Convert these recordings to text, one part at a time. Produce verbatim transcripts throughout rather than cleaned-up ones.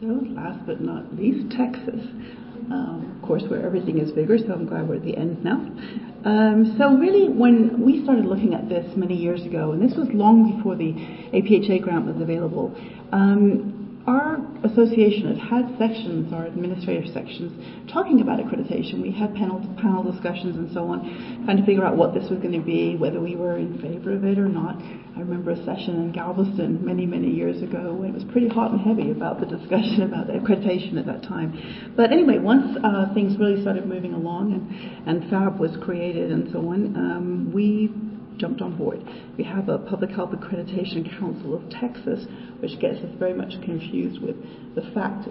So last but not least, Texas. Um, of course, where everything is bigger, so I'm glad we're at the end now. Um, so really, when we started looking at this many years ago, and this was long before the A P H A grant was available, um, our association had had sections, our administrative sections, talking about accreditation. We had panel panel discussions and so on, trying to figure out what this was going to be, whether we were in favor of it or not. I remember a session in Galveston many, many years ago when it was pretty hot and heavy about the discussion about accreditation at that time. But anyway, once uh, things really started moving along and, and F A B was created and so on, um, we jumped on board. We have a Public Health Accreditation Council of Texas, which gets us very much confused with the fact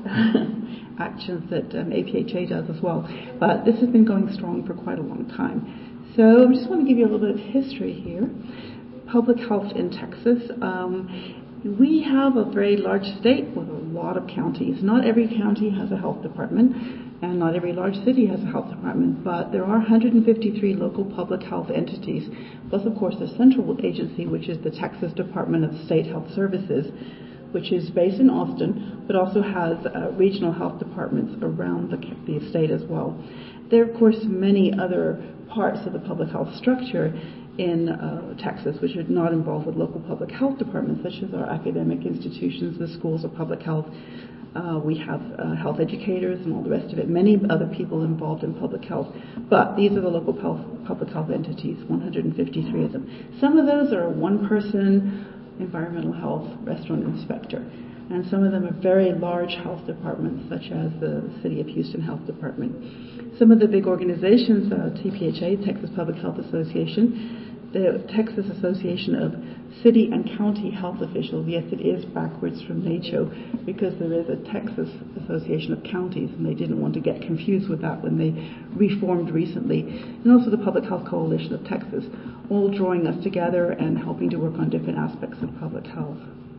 actions that um, A P H A does as well. But this has been going strong for quite a long time. So I just want to give you a little bit of history here. Public health in Texas. Um, we have a very large state with a lot of counties. Not every county has a health department, and not every large city has a health department, but there are one hundred fifty-three local public health entities, plus of course the central agency, which is the Texas Department of State Health Services, which is based in Austin, but also has uh, regional health departments around the, the state as well. There are of course many other parts of the public health structure in uh, Texas, which are not involved with local public health departments, such as our academic institutions, the schools of public health. Uh, we have uh, health educators and all the rest of it, many other people involved in public health. But these are the local health, public health entities, one hundred fifty-three of them. Some of those are one-person environmental health restaurant inspector. And some of them are very large health departments, such as the City of Houston Health Department. Some of the big organizations, uh, T P H A, Texas Public Health Association, the Texas Association of City and County Health Officials. Yes, it is backwards from NACCHO, because there is a Texas Association of Counties, and they didn't want to get confused with that when they reformed recently. And also the Public Health Coalition of Texas, all drawing us together and helping to work on different aspects of public health.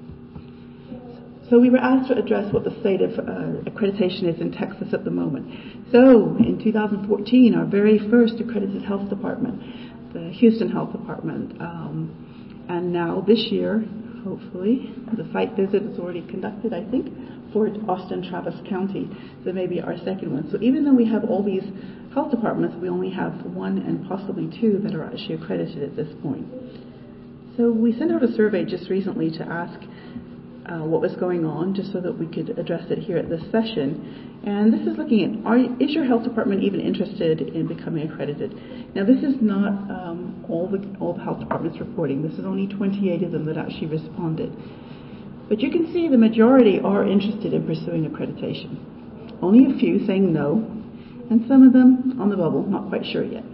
So we were asked to address what the state of uh, accreditation is in Texas at the moment. So in two thousand fourteen, our very first accredited health department, the Houston Health Department, um, and now this year, hopefully, the site visit is already conducted, I think, for Austin Travis County. So maybe our second one. So even though we have all these health departments, we only have one and possibly two that are actually accredited at this point. So we sent out a survey just recently to ask Uh, what was going on, just so that we could address it here at this session. And this is looking at, are, is your health department even interested in becoming accredited? Now, this is not um, all the all the health departments reporting. This is only twenty-eight of them that actually responded. But you can see the majority are interested in pursuing accreditation. Only a few saying no, and some of them on the bubble, not quite sure yet.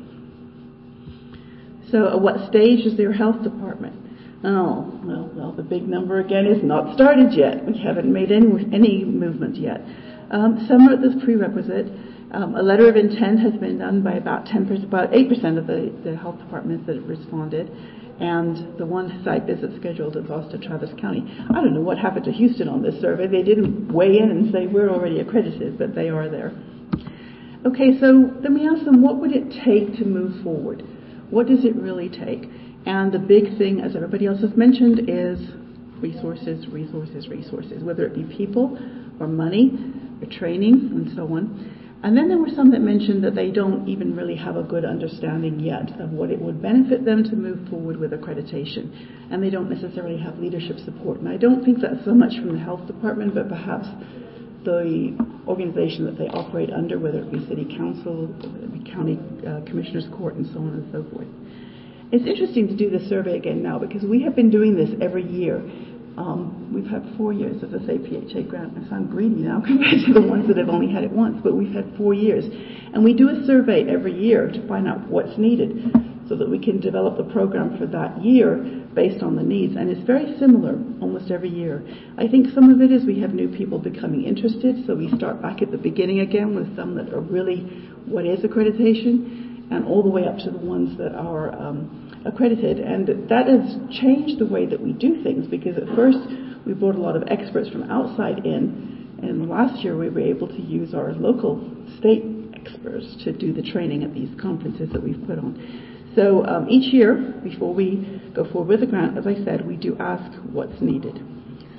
So at what stage is their health department? Oh, well, well, the big number again is not started yet. We haven't made any, any movement yet. Um, some are at this prerequisite. Um, a letter of intent has been done by about ten percent, about eight percent of the, the health departments that have responded, and the one site visit scheduled is Austin Travis County. I don't know what happened to Houston on this survey. They didn't weigh in and say we're already accredited, but they are there. Okay, so then we asked them, what would it take to move forward? What does it really take? And the big thing, as everybody else has mentioned, is resources, resources, resources, whether it be people or money or training and so on. And then there were some that mentioned that they don't even really have a good understanding yet of what it would benefit them to move forward with accreditation. And they don't necessarily have leadership support. And I don't think that's so much from the health department, but perhaps the organization that they operate under, whether it be city council, whether it be county uh, commissioner's court, and so on and so forth. It's interesting to do this survey again now, because we have been doing this every year. Um, we've had four years of this A P H A grant. I sound greedy now compared to the ones that have only had it once, but we've had four years. And we do a survey every year to find out what's needed so that we can develop the program for that year based on the needs. And it's very similar almost every year. I think some of it is we have new people becoming interested, so we start back at the beginning again with some that are really, what is accreditation? And all the way up to the ones that are um, accredited. And that has changed the way that we do things, because at first we brought a lot of experts from outside in, and last year we were able to use our local state experts to do the training at these conferences that we've put on. So um, each year, before we go forward with the grant, as I said, we do ask what's needed.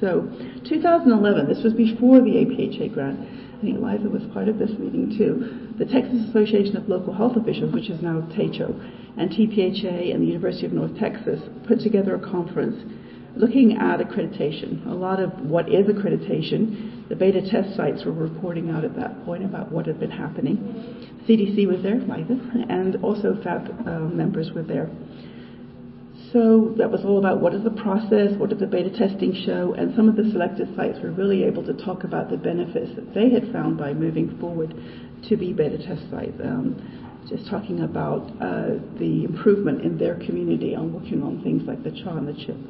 So two thousand eleven, this was before the A P H A grant. I think Liza was part of this meeting too. The Texas Association of Local Health Officials, which is now T A C O, and T P H A and the University of North Texas put together a conference looking at accreditation. A lot of what is accreditation. The beta test sites were reporting out at that point about what had been happening. C D C was there, Liza, and also F A B uh, members were there. So that was all about what is the process, what did the beta testing show, and some of the selected sites were really able to talk about the benefits that they had found by moving forward to be beta test sites. Um, just talking about uh, the improvement in their community on working on things like the C H A and the CHIP.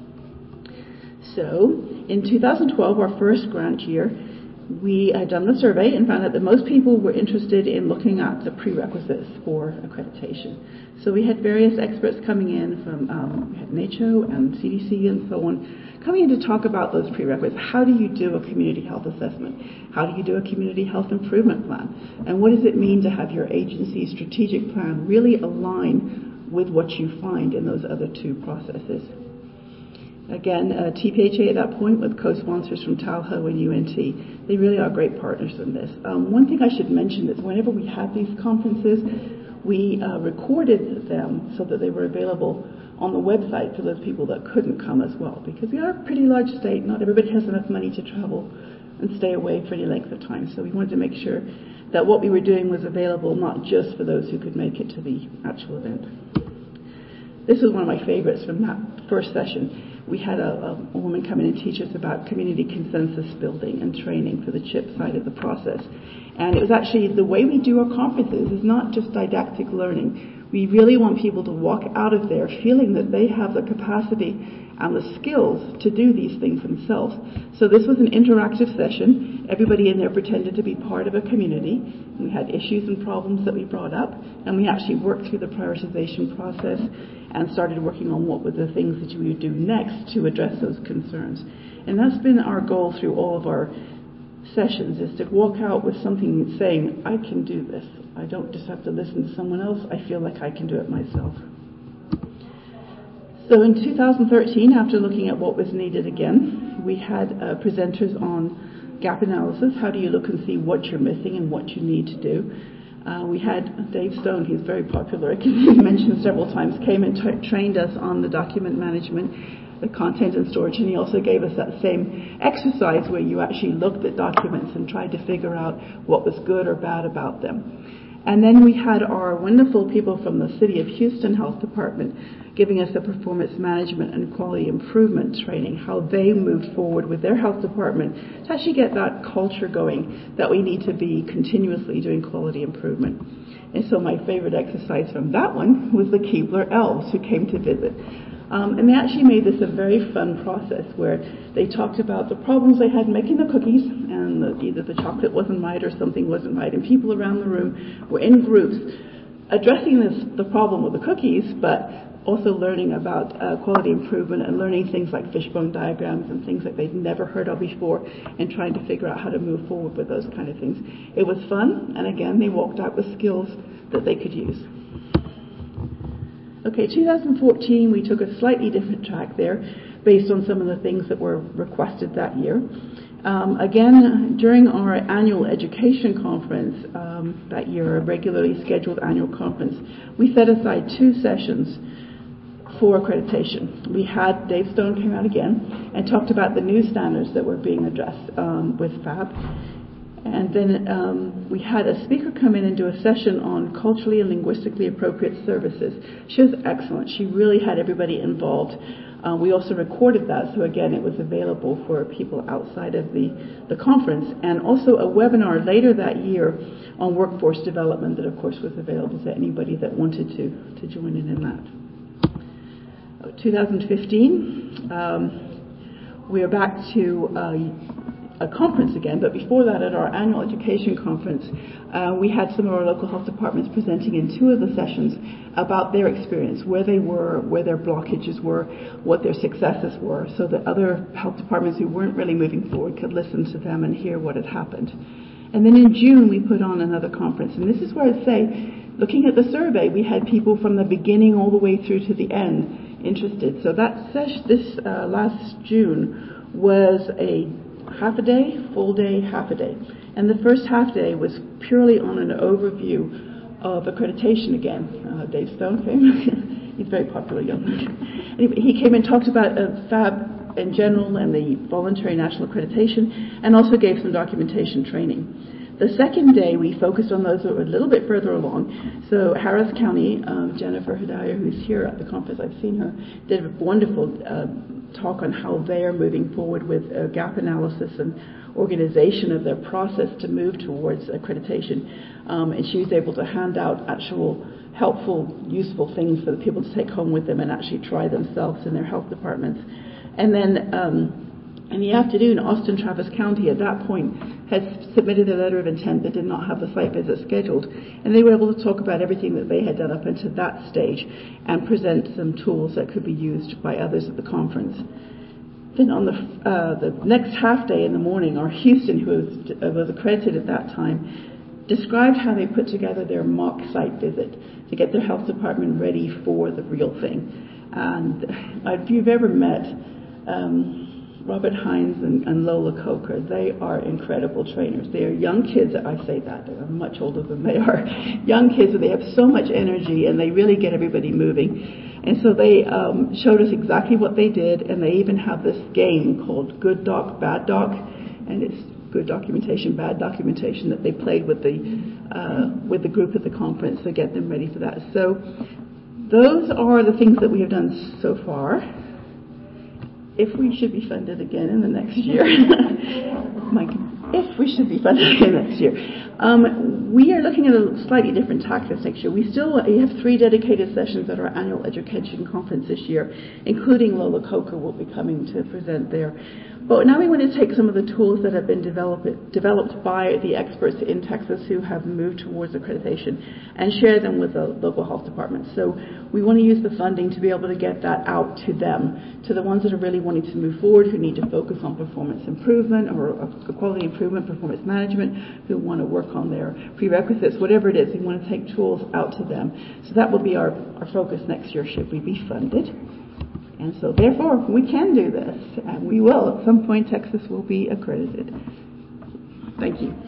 So in two thousand twelve, our first grant year, we had done the survey and found out that most people were interested in looking at the prerequisites for accreditation. So we had various experts coming in from um, we had N H O and C D C and so on, coming in to talk about those prerequisites. How do you do a community health assessment? How do you do a community health improvement plan? And what does it mean to have your agency's strategic plan really align with what you find in those other two processes? Again, uh, T P H A at that point with co-sponsors from Tahoe and U N T. They really are great partners in this. Um, one thing I should mention is whenever we had these conferences, we uh, recorded them so that they were available on the website for those people that couldn't come as well. Because we are a pretty large state, not everybody has enough money to travel and stay away for any length of time. So we wanted to make sure that what we were doing was available not just for those who could make it to the actual event. This is one of my favorites from that first session. We had a, a woman come in and teach us about community consensus building and training for the CHIP side of the process. And it was actually the way we do our conferences is not just didactic learning. We really want people to walk out of there feeling that they have the capacity and the skills to do these things themselves. So this was an interactive session. Everybody in there pretended to be part of a community. We had issues and problems that we brought up, and we actually worked through the prioritization process and started working on what were the things that we would do next to address those concerns. And that's been our goal through all of our sessions, is to walk out with something saying, I can do this. I don't just have to listen to someone else. I feel like I can do it myself. So in two thousand thirteen, after looking at what was needed again, we had uh, presenters on gap analysis. How do you look and see what you're missing and what you need to do? Uh, we had Dave Stone, who's very popular, he's mentioned several times, came and t- trained us on the document management, the content and storage, and he also gave us that same exercise where you actually looked at documents and tried to figure out what was good or bad about them. And then we had our wonderful people from the City of Houston Health Department giving us the performance management and quality improvement training, how they moved forward with their health department to actually get that culture going that we need to be continuously doing quality improvement. And so my favorite exercise from that one was the Keebler elves who came to visit. Um, and they actually made this a very fun process where they talked about the problems they had making the cookies, and the, either the chocolate wasn't right or something wasn't right, and people around the room were in groups addressing this, the problem with the cookies, but also learning about uh, quality improvement and learning things like fishbone diagrams and things that they'd never heard of before, and trying to figure out how to move forward with those kind of things. It was fun, and again, they walked out with skills that they could use. Okay, two thousand fourteen, we took a slightly different track there based on some of the things that were requested that year. Um, again, during our annual education conference um, that year, a regularly scheduled annual conference, we set aside two sessions for accreditation. We had Dave Stone came out again and talked about the new standards that were being addressed um, with F A B. And then um, we had a speaker come in and do a session on culturally and linguistically appropriate services. She was excellent. She really had everybody involved. Uh, we also recorded that, so again, it was available for people outside of the, the conference. And also a webinar later that year on workforce development that, of course, was available to anybody that wanted to, to join in in that. twenty fifteen, um, we are back to uh, a conference again, but before that, at our annual education conference, uh, we had some of our local health departments presenting in two of the sessions about their experience, where they were, where their blockages were, what their successes were, so that other health departments who weren't really moving forward could listen to them and hear what had happened. And then in June, we put on another conference, and this is where I'd say, looking at the survey, we had people from the beginning all the way through to the end interested. So that sesh- this uh, last June was a half a day, full day, half a day. And the first half day was purely on an overview of accreditation again. Uh, Dave Stone came. He's very popular young man. Anyway, he came and talked about uh, F A B in general and the voluntary national accreditation, and also gave some documentation training. The second day, we focused on those that were a little bit further along. So Harris County, um, Jennifer Hedaya, who's here at the conference, I've seen her, did a wonderful uh, talk on how they are moving forward with uh, gap analysis and organization of their process to move towards accreditation. Um, and she was able to hand out actual helpful, useful things for the people to take home with them and actually try themselves in their health departments. And then um, in the afternoon, Austin Travis County at that point had submitted a letter of intent that did not have the site visit scheduled, and they were able to talk about everything that they had done up until that stage and present some tools that could be used by others at the conference. Then on the uh, the next half day in the morning, our Houston, who was, uh, was accredited at that time, described how they put together their mock site visit to get their health department ready for the real thing. And if you've ever met um, Robert Hines and, and Lola Coker, they are incredible trainers. They are young kids. I say that, they're much older than they are. Young kids, but they have so much energy and they really get everybody moving. And so they um, showed us exactly what they did, and they even have this game called Good Doc, Bad Doc, and it's good documentation, bad documentation that they played with the uh, with the group at the conference to get them ready for that. So those are the things that we have done so far. If we should be funded again in the next year, Mike, if we should be funded again next year, um, we are looking at a slightly different tack this next year. We still we have three dedicated sessions at our annual education conference this year, including Lola Coker will be coming to present there. But now we want to take some of the tools that have been developed, developed by the experts in Texas who have moved towards accreditation and share them with the local health departments. So we want to use the funding to be able to get that out to them, to the ones that are really wanting to move forward, who need to focus on performance improvement or quality improvement, performance management, who want to work on their prerequisites, whatever it is. We want to take tools out to them. So that will be our, our focus next year, should we be funded. And so, therefore, we can do this, and we will. At some point, Texas will be accredited. Thank you.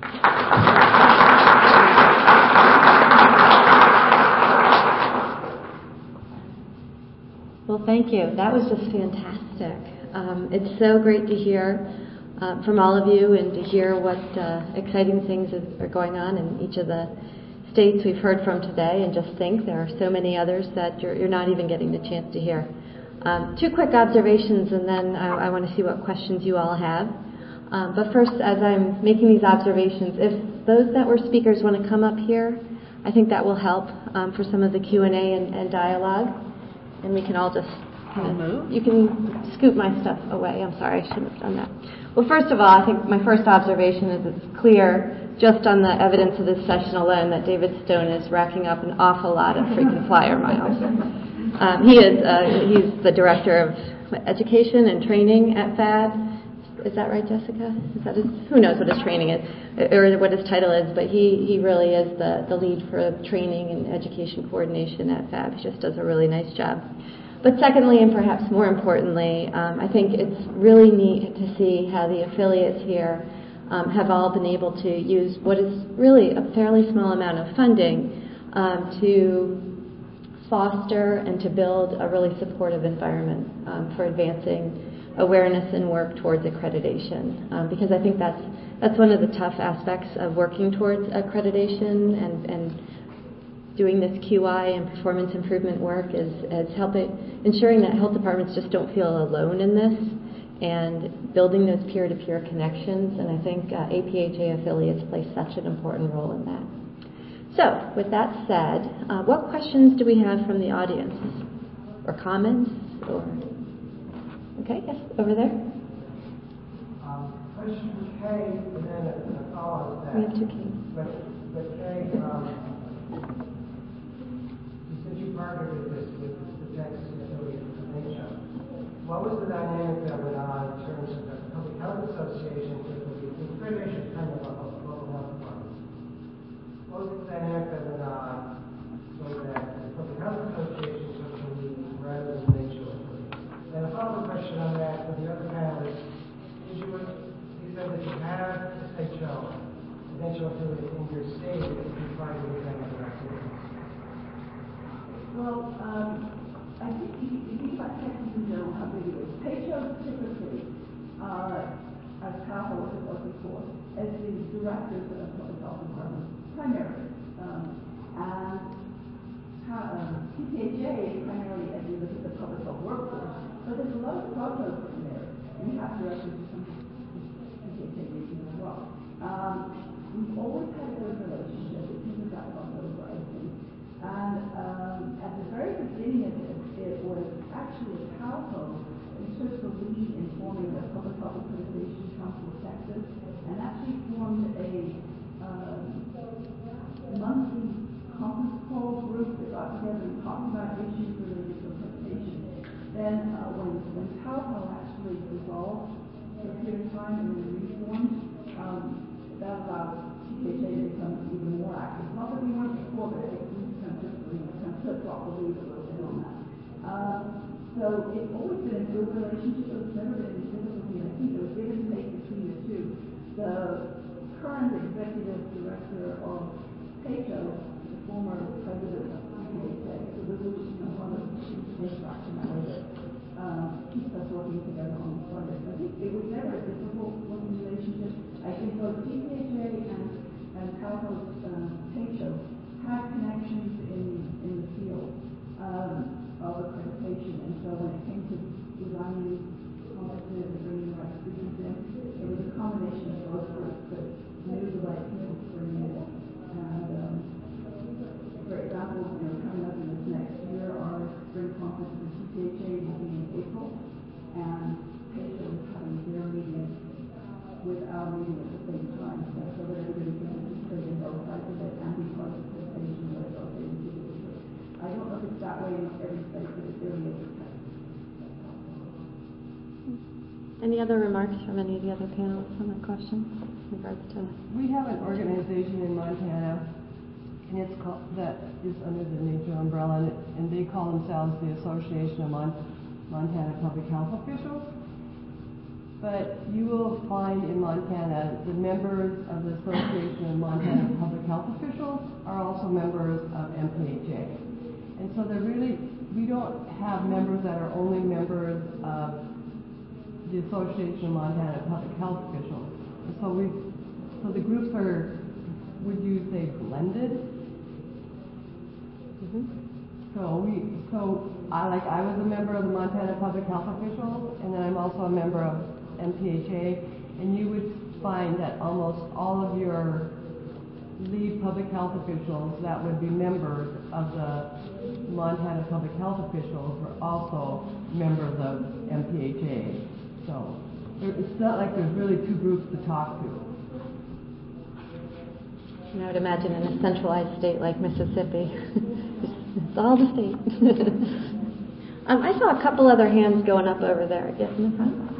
Well, thank you. That was just fantastic. Um, it's so great to hear uh, from all of you and to hear what uh, exciting things are going on in each of the states we've heard from today, and just think there are so many others that you're, you're not even getting the chance to hear. Um, two quick observations, and then I, I want to see what questions you all have. Um, but first, as I'm making these observations, if those that were speakers want to come up here, I think that will help um, for some of the Q and A and, and dialogue. And we can all just kind of, you can scoot my stuff away. I'm sorry, I shouldn't have done that. Well, first of all, I think my first observation is it's clear, just on the evidence of this session alone, that David Stone is racking up an awful lot of frequent flyer miles. Um, he is uh, he's the director of education and training at F A B. Is that right, Jessica? Is that his, who knows what his training is or what his title is? But he, he really is the, the lead for training and education coordination at F A B. He just does a really nice job. But secondly, and perhaps more importantly, um, I think it's really neat to see how the affiliates here um, have all been able to use what is really a fairly small amount of funding um, to foster and to build a really supportive environment um, for advancing awareness and work towards accreditation. Um, because I think that's that's one of the tough aspects of working towards accreditation and, and doing this Q I and performance improvement work is, is helping, ensuring that health departments just don't feel alone in this and building those peer-to-peer connections. And I think uh, A P H A affiliates play such an important role in that. So, with that said, uh, what questions do we have from the audience? Or comments? Or okay, yes, over there. Um, question for Kay, and then a, a follow-up to that. We have two K's. But, but Kay, um, you said you partnered with this with the Texas Affiliate Information. What was the dynamic that went on in terms of the Public Health Association with the accreditation kind of a local health department? What was the dynamic that went on so that the Public Health Association took the lead rather than the H O? And a follow-up question on that for the other panelists said that you have a state show, eventual affiliate in your state that you can find with other activities. Well, um, I think if you think about Texas in general, how big it is. State shows typically are, as Carol was before, as the directors of public health departments, primarily. Um, and um, T P H A is primarily as you look at the public health workforce, but there's a lot of crossover in there. We have directors of some T P H A regions as well. Um, we've always had a good relationship. It seems that gone over, I think. And um, at the very beginning of it, it was actually a CalHO who took the lead in forming the Public Health Accreditation Council of Texas, and actually formed a um, monthly conference call group that got together and talked about issues related to accreditation. Then uh, when, when CalHO actually dissolved for a period of time and then reformed, um, that allowed T P H A to become even more active. Not that we weren't before, but it was kind of flip-flop the lead a little bit on that. Um, so it's always been a good relationship. There's never been any difficulty. I think there was give and take between the two. The current executive director of PACO, the former president of T P H A, so this is you know, one of the chief action that um, keeps us working together on the project. I think it was never a difficult working relationship. I think both T P H A and, and CalHO's um, PACO had connections in, in the field um, of accreditation, and so when it came to designing conferences and bringing the right speakers in, it was a combination of both groups that knew the right people to bring in. And um, for example, you know, coming up in this next year, our spring conference for T P H A will be in April, and PACO is having their meeting with our meeting at the same time, so that everybody can participate in both sides of it and be part of the presentation with both individuals. I don't know if it's that way in every state, but it really is. Any other remarks from any of the other panelists on that question in regards to? We have an organization in Montana, and it's called, that is under the NAJO umbrella, and, it, and they call themselves the Association of Mon- Montana Public Health Officials. But you will find in Montana the members of the Association of Montana Public Health Officials are also members of M P H A. And so they're really, we don't have members that are only members of the Association of Montana Public Health Officials. And so we, so the groups are, would you say, blended? Mm-hmm. So we, so I like I was a member of the Montana Public Health Officials, and then I'm also a member of M P H A, and you would find that almost all of your lead public health officials that would be members of the Montana Public Health Officials were also members of M P H A. So it's not like there's really two groups to talk to. And I would imagine in a centralized state like Mississippi, it's all the state. um, I saw a couple other hands going up over there. Yes, in the front.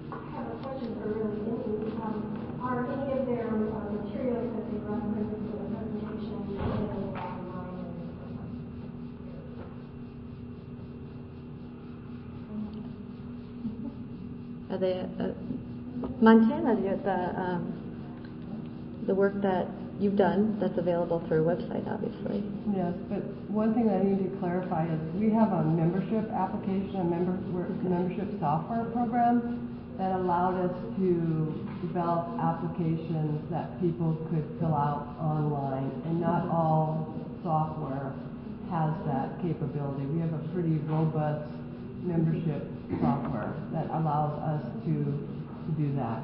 Are they, uh, Montana, the um, the work that you've done that's available through a website, obviously. Yes, but one thing I need to clarify is we have a membership application, a member membership software program that allowed us to develop applications that people could fill out online, and not all software has that capability. We have a pretty robust membership software that allows us to, to do that.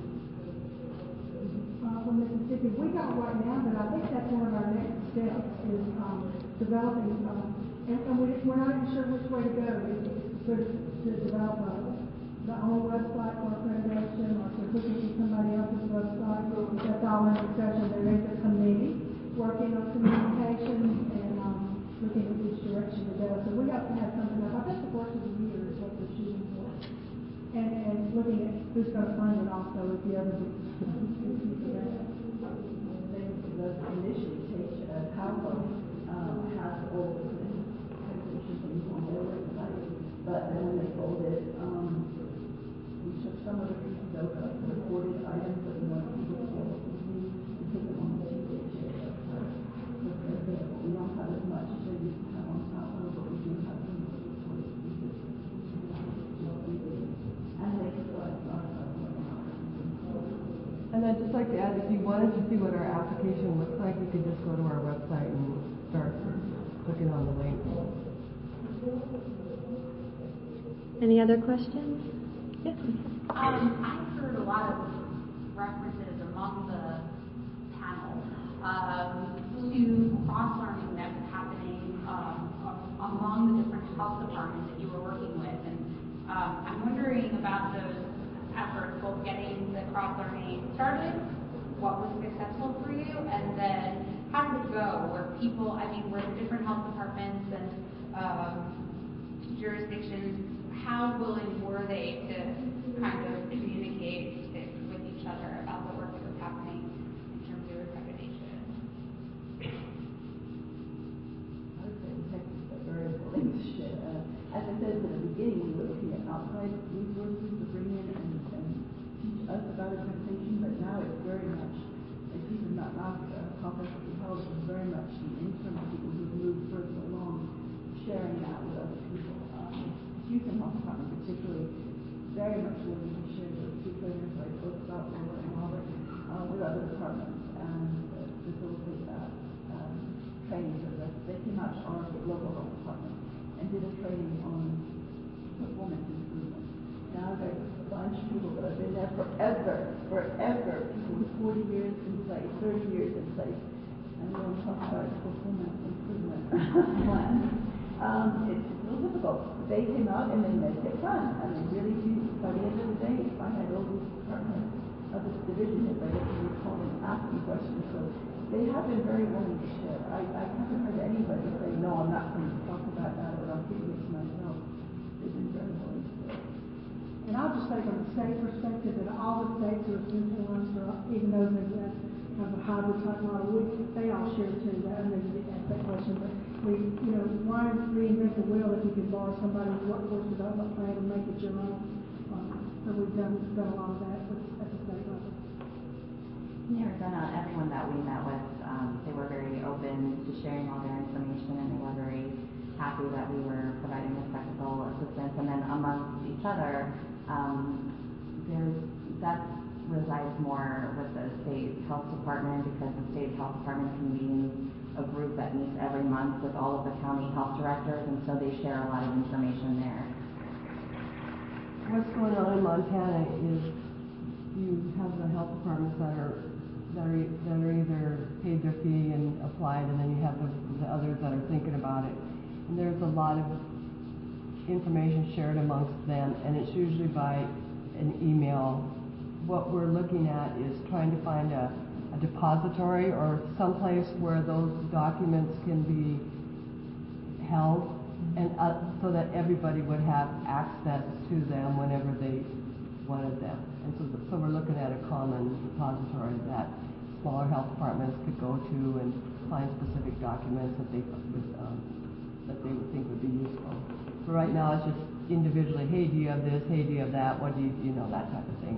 Uh, from Mississippi, we don't right now, but I think that's one of our next steps is um, developing, um, and, and we, we're not even sure which way to go. It's to, to develop a, the own website for accreditation, or to look into somebody else's website. That's all in discussion. There is a committee working on communication and um, looking at which direction to go. So we have to have something up. I think the first of the year is what we're shooting for. And, and looking at who's going to fund it also with the other groups. Initially, Take uh, CalHO um, has all the accreditation things on their website, but then when they folded, um, we took some of the pieces over, recorded items And I'd just like to add, if you wanted to see what our application looks like, you could just go to our website and start clicking on the link. Any other questions? Yes. Um, I've heard a lot of references among the panel um, to cross-learning that was happening um, among the different health departments that you were working with. And um, I'm wondering about those efforts, both getting the cross-learning started, what was successful for you, and then how did it go? Were people, I mean, were the different health departments and um, jurisdictions, how willing were they to kind of communicate with each other about the work that was happening in terms of accreditation? I would say Texas are very willing to share. Uh, as I said at the beginning, we were looking at outside resources to bring in and, and teach us about accreditation, but now it's very much, and even that last uh, conference that we held was very much the internal people who moved further along, sharing that with other people. Um, Houston Health Department particularly very much willing to share those two trainers like both Scott Lower and Robert uh, with other departments and uh, facilitate that um, training for us. They came out to our local health department and did a training on performance improvement. Now there's a bunch of people that have been there forever, forever, people with forty years in place, thirty years in place, and we want to talk about performance improvement plan. Um, it's a little difficult. They came out and they made it fun, and they really do. By the end of the day, I had all these departments of this division heads, I get to recall and asking questions. So they have been very willing to share. I, I haven't heard anybody say, no, I'm not going to talk about that, or I'm keeping it to myself. They've been very willing to share. And I'll just say from a state perspective that all the states are influenced, or even though there's that kind of a hybrid type model, we, they all share too. That, and they didn't ask that question, but we, you know, why reinvent the wheel if you can borrow somebody's workforce development plan and make it your own? Um, so we've done, done a lot of that at the state level. In Arizona, everyone that we met with, um, they were very open to sharing all their information, and they were very happy that we were providing this technical assistance. And then amongst each other, um, there's that resides more with the state health department, because the state health department convenes a group that meets every month with all of the county health directors, and so they share a lot of information there. What's going on in Montana is you have the health departments that are that are, that are either paid their fee and applied, and then you have the, the others that are thinking about it. And there's a lot of information shared amongst them, and it's usually by an email. What we're looking at is trying to find a, a depository or someplace where those documents can be held, and uh, so that everybody would have access to them whenever they wanted them. And so, so we're looking at a common repository that smaller health departments could go to and find specific documents that they would, um, that they would think would be useful. So right now it's just individually, hey, do you have this? Hey, do you have that? What do you, you know, that type of thing.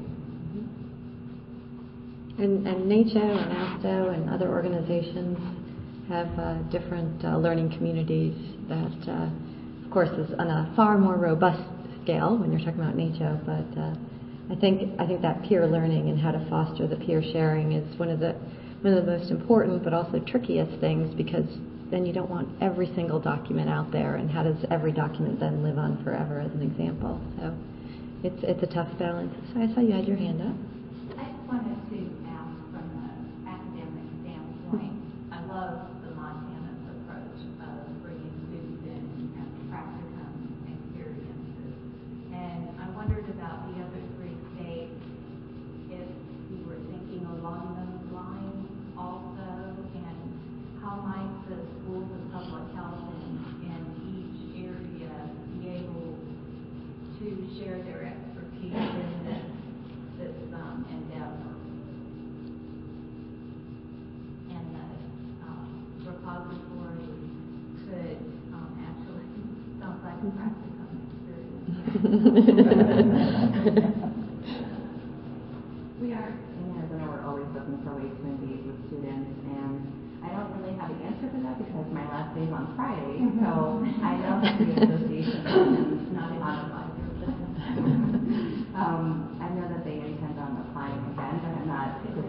And, and NACCHO and ASTO and other organizations have uh, different uh, learning communities that, uh, of course, is on a far more robust scale when you're talking about NACCHO. But uh, I think I think that peer learning and how to foster the peer sharing is one of the one of the most important, but also trickiest things, because then you don't want every single document out there, and how does every document then live on forever, as an example. So it's it's a tough balance. So I saw you had your hand up. I just wanted to ask from the academic standpoint, I love the Montana's approach of bringing students in and practicum experiences. And I wondered about the other three states, if you were thinking along those lines also, and how might the schools of public health in, in each area be able to share their expertise in this, this um, endeavor. And the um, repository could um, actually, sounds like a practicum experience. We are in Arizona, we're always looking for ways to engage with students, and I don't really have an answer for that because my last day is on Friday, so I know that the association is not modified. um, I know that they intend on applying again, but I'm not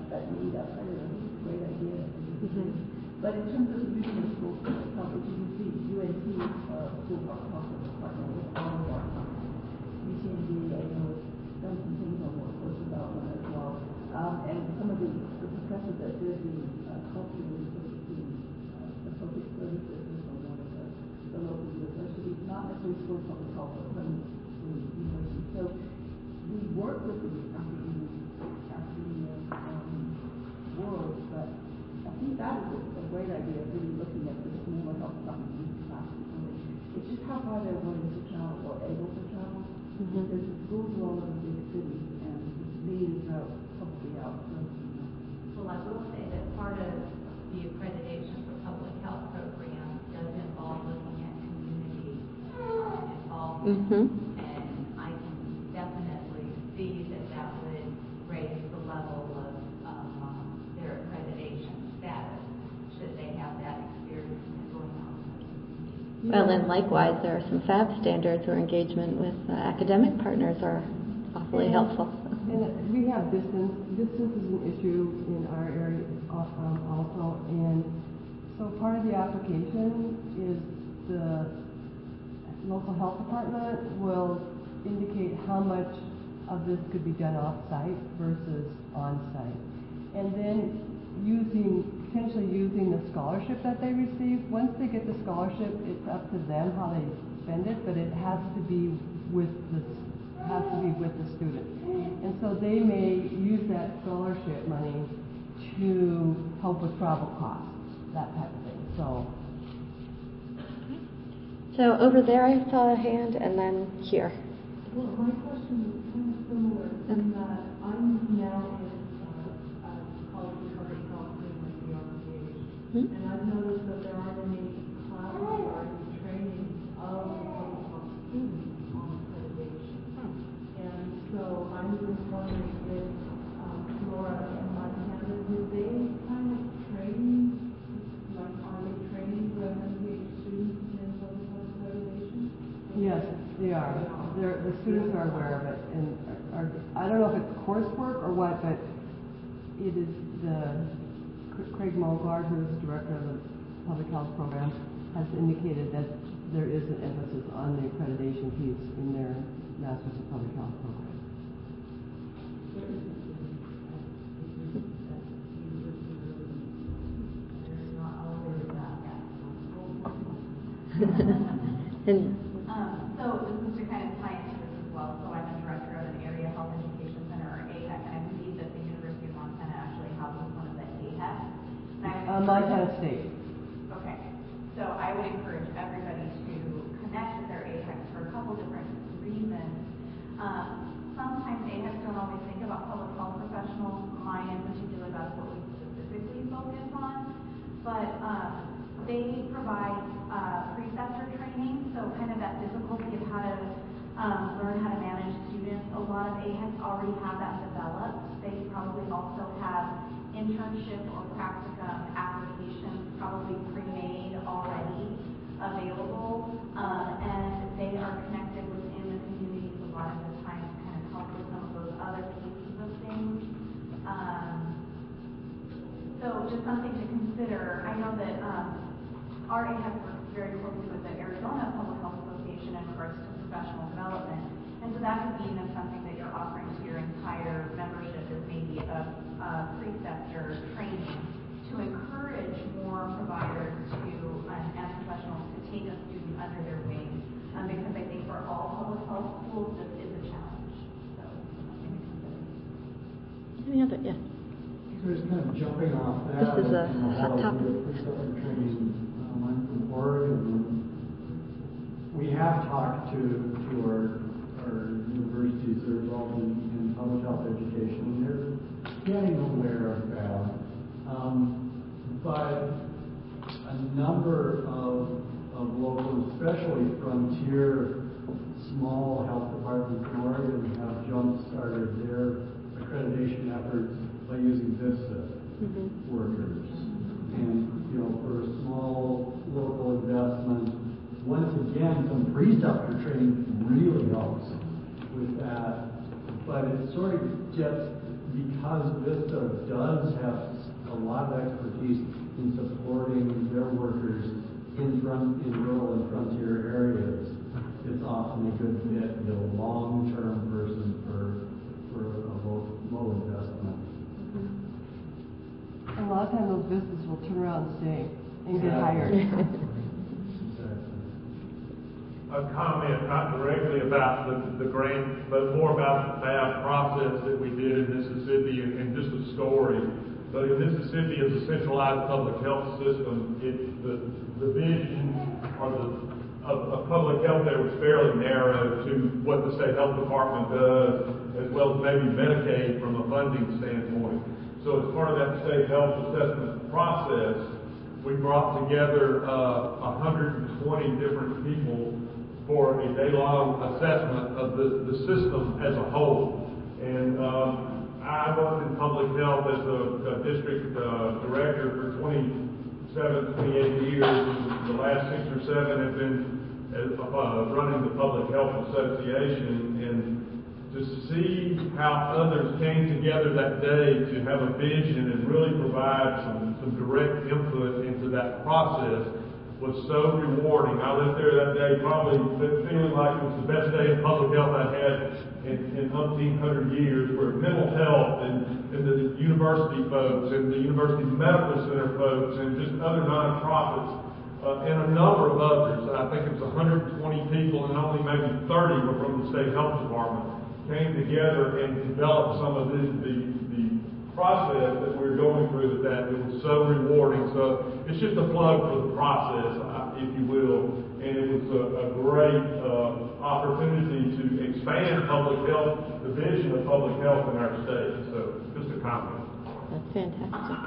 that need outside of it. It's a great idea. Mm-hmm. But in terms of using the school public health, as you can see, U N T, uh, school public health department with all of our U C N D, I know, done some things on workforce development as well. Um, and some of the, the professors that did the uh, culture research, the uh, associate services from one of the, the local universities, not necessarily school public health, but from the university. So we work with the academia, academia um, world, but I think that is a, a great idea, really looking at the smaller health department classes. It's just how far they're willing to travel or able to travel. Mm-hmm. Because the schools are all in the big cities, and the need is out, probably out. So, well, I will say that part of the accreditation for public health programs does involve looking at community um, involvement, Mm-hmm. and I can definitely see that that would raise the level of um, their accreditation status should they have that experience going on. Well, and likewise, there are some F A B standards where engagement with uh, academic partners are awfully helpful. And we have distance. Distance is an issue in our area um, also. And so part of the application is the local health department will indicate how much of this could be done off-site versus on-site. And then using, potentially using the scholarship that they receive. Once they get the scholarship, it's up to them how they spend it, but it has to be with the has to be with the student. And so they may use that scholarship money to help with travel costs, that type of thing. So So over there I saw a hand, and then here. Well, my question is kind of similar in that I'm now in uh, uh, college recovery counseling with the R P H, Hmm? and I've noticed that there aren't any classes or any training of public health students on accreditation. And so I'm just wondering if um, Flora and Montana, did they kind of train, like are they training the M P H students in public health accreditation? yes, they are. They're, the students are aware of it, and are, are, I don't know if it's coursework or what, but it is the Craig Mulgard, who's director of the public health program, has indicated that there is an emphasis on the accreditation piece in their Masters of Public Health program. And Um, so just to kind of tie into this as well, so I'm a director of an area health education center, or A H E C, and I believe that the University of Montana actually houses one of the A H E Cs. Uh, Montana State. Okay, so I would encourage everybody to connect with their A H E Cs for a couple different reasons. Um, sometimes A H E Cs don't always think about public health professionals. Mine in particular, that's what we specifically focus on. But um, they provide uh, preceptor training, so kind of that difficulty of how to um, learn how to manage students. A lot of A H E Cs already have that developed. They probably also have internship or practicum applications probably pre-made already available, um, and they are connected within the communities a lot of the time to kind of help with some of those other pieces of things. Um, so just something to consider. I know that um, our A H E C works very closely with the Arizona Public Health Association in regards to professional development, and so that could be even something that you're offering to your entire membership is maybe a, a preceptor training to encourage more providers to um, and professionals to take a student under their wing, um, because I think for all public health schools this is a challenge. So something to consider. Any other? Yeah. So just kind of jumping off that. This is a and hot topic. Preceptor training. Um, I'm from Oregon. We have talked to to our our universities that are involved in, in public health education. They're getting aware of that, um, but a number of of local, especially frontier small health departments in Oregon, have jump started their accreditation efforts by using VISTA Mm-hmm. workers. And, you know, for a small local investment, once again, some preceptor training really helps with that. But it sort of gets because Vista does have a lot of expertise in supporting their workers in front, in rural and frontier areas, it's often a good fit, you know, long-term person for for a low, low investment. A lot of times those businesses will turn around and stay and get hired. A comment, not directly about the, the grant, but more about the FAB process that we did in Mississippi, and, and just a story. But in Mississippi, as a centralized public health system, it, the, the vision or the of, of public health there was fairly narrow to what the state health department does, as well as maybe Medicaid from a funding standpoint. So as part of that state health assessment process, we brought together uh, one hundred twenty different people for a day-long assessment of the, the system as a whole. And um, I worked in public health as a, a district uh, director for twenty-seven, twenty-eight years. The last six or seven have been uh, running the Public Health Association. And to see how others came together that day to have a vision and really provide some, some direct input into that process was so rewarding. I left there that day probably feeling like it was the best day in public health I've had in, in umpteen hundred years, where mental health and, and the university folks and the University Medical Center folks and just other nonprofits uh, and a number of others, I think it was one hundred twenty people and only maybe thirty were from the state health department, came together and developed some of this, the, the process that we we're going through with that. It was so rewarding. So it's just a plug for the process, if you will. And it was a, a great uh, opportunity to expand public health, the vision of public health in our state. So just a comment. That's fantastic.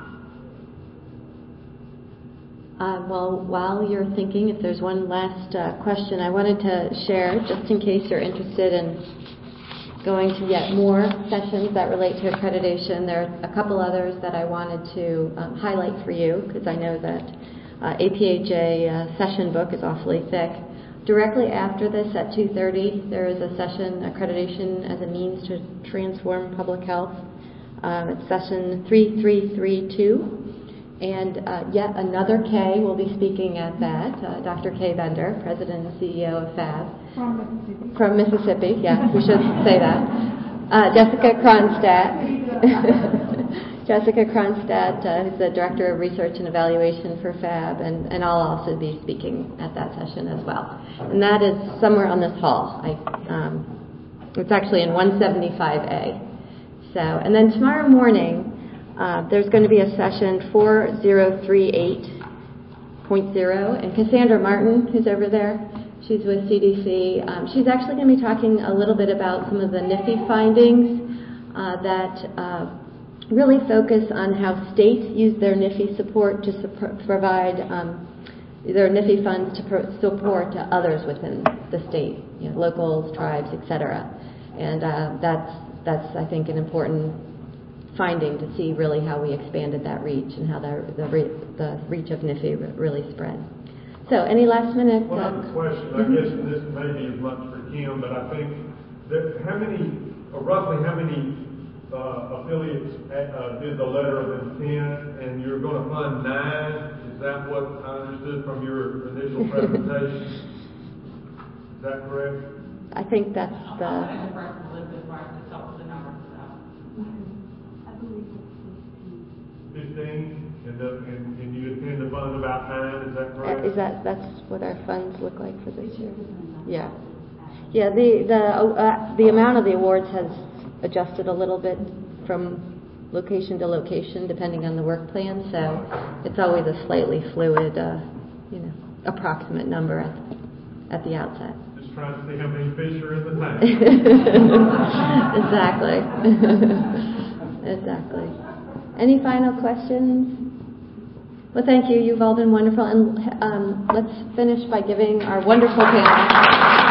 Uh, well, while you're thinking, if there's one last uh, question I wanted to share, just in case you're interested in going to yet more sessions that relate to accreditation. There are a couple others that I wanted to um, highlight for you, because I know that uh, A P H A uh, session book is awfully thick. Directly after this at two thirty, there is a session, Accreditation as a Means to Transform Public Health. Um, it's session three three three two. And uh, yet another K will be speaking at that, uh, Doctor Kay Bender, President and C E O of FAB. From Mississippi. From Mississippi, yes, we should say that. Uh, Jessica Kronstadt. Jessica Kronstadt, uh, who's the Director of Research and Evaluation for FAB, and, and I'll also be speaking at that session as well. And that is somewhere on this hall. I, um, it's actually in one seventy-five A. So, and then tomorrow morning, Uh, there's going to be a session four zero three eight point zero, and Cassandra Martin, who's over there, she's with C D C. Um, she's actually going to be talking a little bit about some of the N I F I findings uh, that uh, really focus on how states use their N I F I support to su- provide um, their N I F I funds to pro- support to others within the state, you know, locals, tribes, et cetera. And uh, that's that's I think an important finding to see really how we expanded that reach and how the the, re- the reach of N I F I really spread. So, any last minute? One uh, other question. I mm-hmm. guess this may be as much for Kim, but I think that how many, uh, roughly how many uh, affiliates uh, did the letter of intent, and you're going to fund nine? Is that what I understood from your initial presentation? Is that correct? I think that's the. I'll let the person Elizabeth Martin to talk to the numbers. Fifteen, and, the, and, and you intend to fund about nine. Is that correct? Is that that's what our funds look like for this year? Yeah, yeah. The the uh, the amount of the awards has adjusted a little bit from location to location depending on the work plan. So it's always a slightly fluid, uh, you know, approximate number at at the outset. Just trying to see how many fish are in the tank. Exactly. Exactly. Any final questions? Well, thank you. You've all been wonderful. And um, let's finish by giving our wonderful panel